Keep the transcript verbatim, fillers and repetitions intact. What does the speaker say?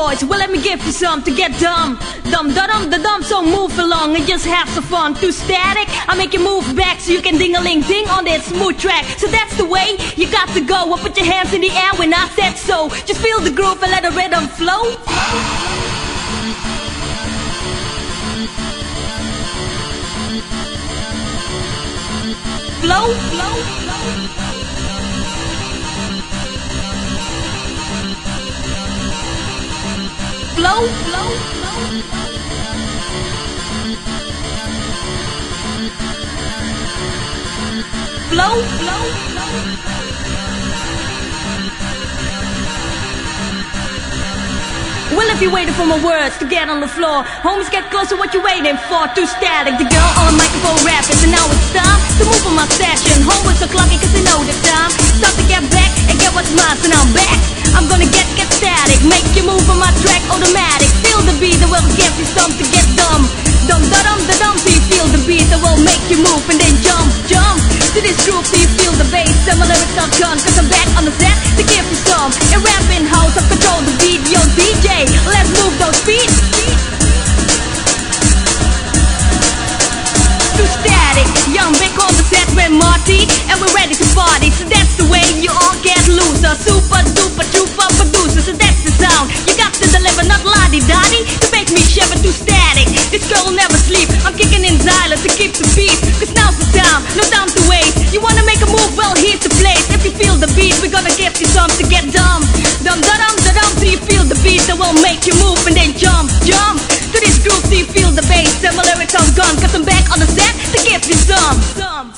boys, well let me give you some to get dumb. Dumb, da dum, da dum, so move along and just have some fun. Too static, I make you move back so you can ding-a-ling-ding on that smooth track. So that's the way you got to go. Well, put your hands in the air when I said so. Just feel the groove and let the rhythm flow. Flow, flow, flow. Flow, flow, flow. Flow, flow, flow. Well, if you're waiting for my words to get on the floor, homies, get closer, what you waiting for? Too static, the girl on the microphone rapping. So now it's time to move on my session. Homies are clocking cause they know the time. Start to get back and get what's mine, so now I'm back. I'm gonna get, get static, make you move on my track automatic. Feel the beat that will give you some to get dumb. Dum da dum da dum, so you feel the beat that will make you move and then jump, jump to this groove, so you feel the bass. And my lyrics are gone, cause I'm back on the set to give you some. In rapping house, I control the beat, yo D J, let's move those feet. Too static, young Vic on the set with Marty, and we're ready to party. So that's the way you all get loose. A super duper trooper producer, so that's the sound you got to deliver, not la-di-da-di to make me shiver. Too static, this girl will never sleep. I'm kicking in silence to keep the peace, cause now's the time, no time to waste. You wanna make a move, well here's the place. If you feel the beat, we're gonna give you some to get dumb. Dum da dum da dum, so you feel the beat that will make you move and then jump, jump to this groove, so you feel the bass. And my lyrics are gone, cause I'm back on the set to give you some, some.